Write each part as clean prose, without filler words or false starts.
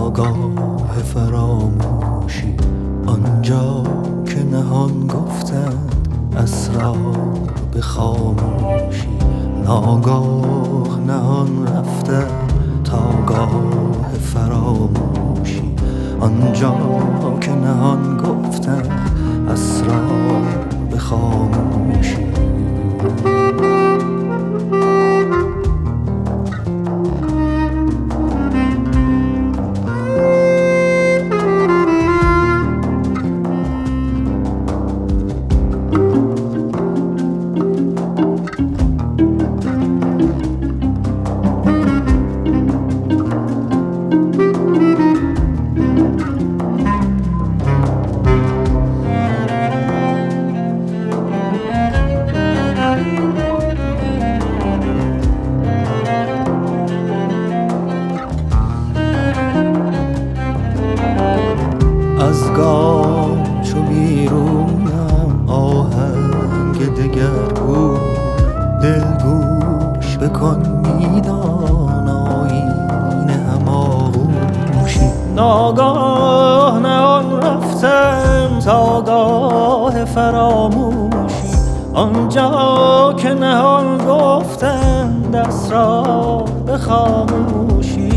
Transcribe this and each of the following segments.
ناگاه فراموشی، آنجا که نهان گفتند اسرار به خاموشی. ناگاه نهان رفته تا گاه فراموشی، آنجا که نهان گفتند اسرار به خاموشی. از گام چو بیرونم آهنگ دگرگو، دل گوش بکن میدان آیین هماغوشی. ناگاه نهان رفتم تا گاه فراموشی، آنجا که نهان گفتند اسرار به خاموشی.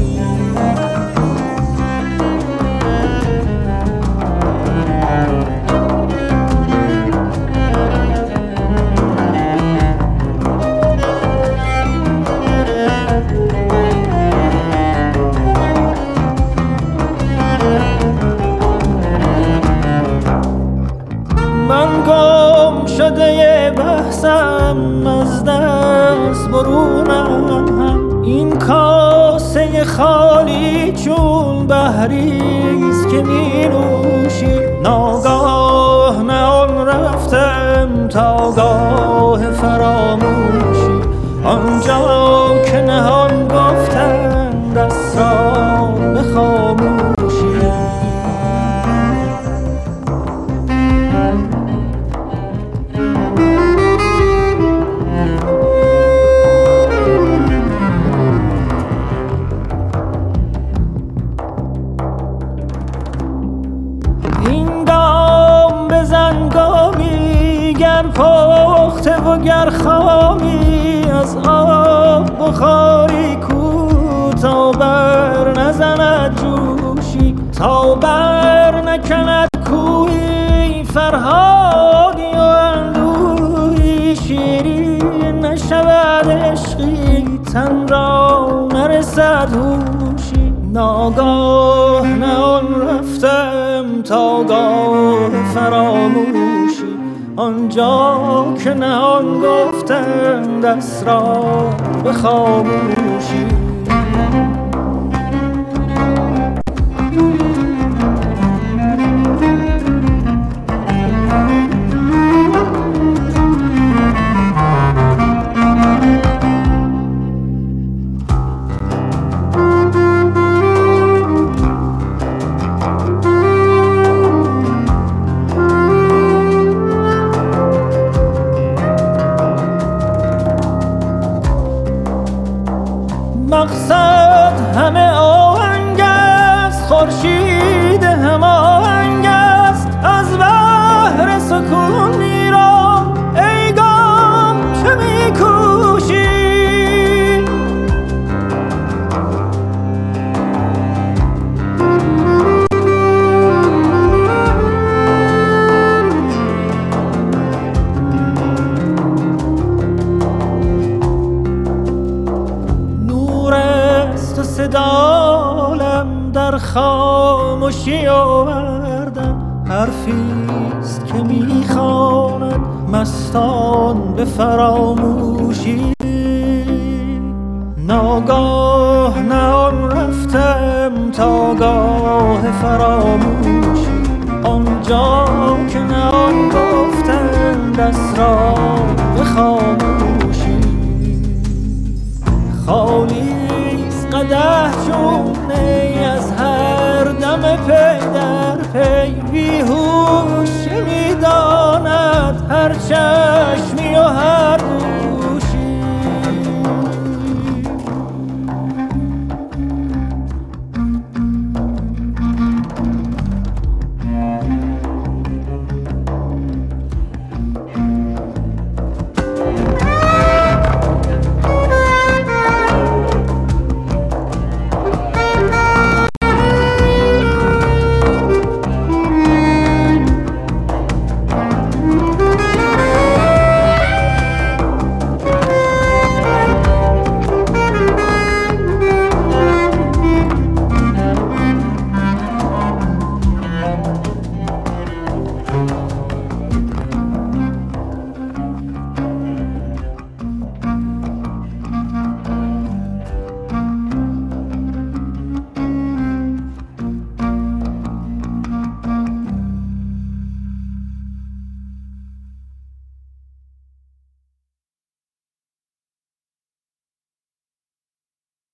من گم شده بحثم، از دست برونم، این کاسه خالی چون بحریست که می نوشی. ناگاه نهان رفتم تا گاه فراموشی، آنجا که نهان گفتند اسرار به خاموشی. این دام بزن گامی، گر پخته و گر خامی، از آب بخاری کو تا بر نزند جوشی. تا بر نکند کوی فرهادی و اندوهی، شیرین نشود عشقی تن را نرسد هوشی. ناگاه نهان رفتم تا گاه فراموشی، آنجا که نهان گفتند اسرار به خاموشی. مقصد همه آهنگ است، خورشید هماهنگ است، از بحر سکون میرم ای گام چه میکوشی. صدالم در خاموشی آوردن، حرفیست که میخواند مستان به فراموشی. ناگاه نهان رفتم تا گاه فراموشی، آنجا که نهان گفتند اسرار به خاموشی. خالی قدح چون نی از هر دم پی در پی، بیهوش میداند هر چشمی و هر